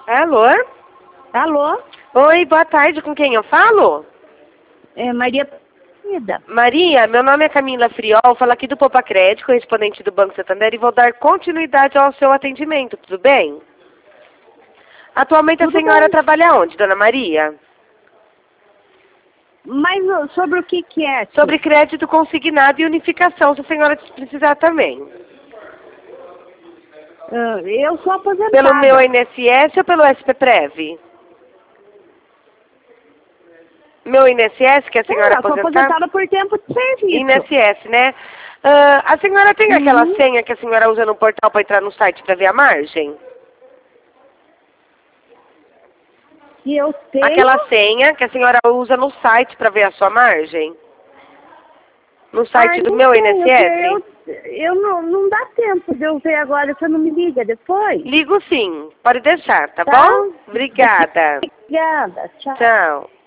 Alô? Alô? Oi, boa tarde. Com quem eu falo? É Maria. Maria, meu nome é Camila Friol, falo aqui do Poupa Crédito, correspondente do Banco Santander, e vou dar continuidade ao seu atendimento, tudo bem? Atualmente Tudo a senhora bem. trabalha onde, dona Maria? Mas sobre o que é? Sobre crédito consignado e unificação, se a senhora precisar também. Eu sou aposentada. Pelo meu INSS ou pelo SPPrev? Meu INSS, que a senhora Eu sou aposentada? aposentada por tempo de serviço. INSS, né? A senhora tem aquela senha que a senhora usa no portal para entrar no site para ver a margem? E eu tenho... Aquela senha que a senhora usa no site para ver a sua margem? No site do não meu tenho, INSS? eu não dá tempo de eu ver agora, você não me liga depois? Ligo sim, pode deixar, tá Tá? bom? Obrigada. Obrigada, tchau. Tchau.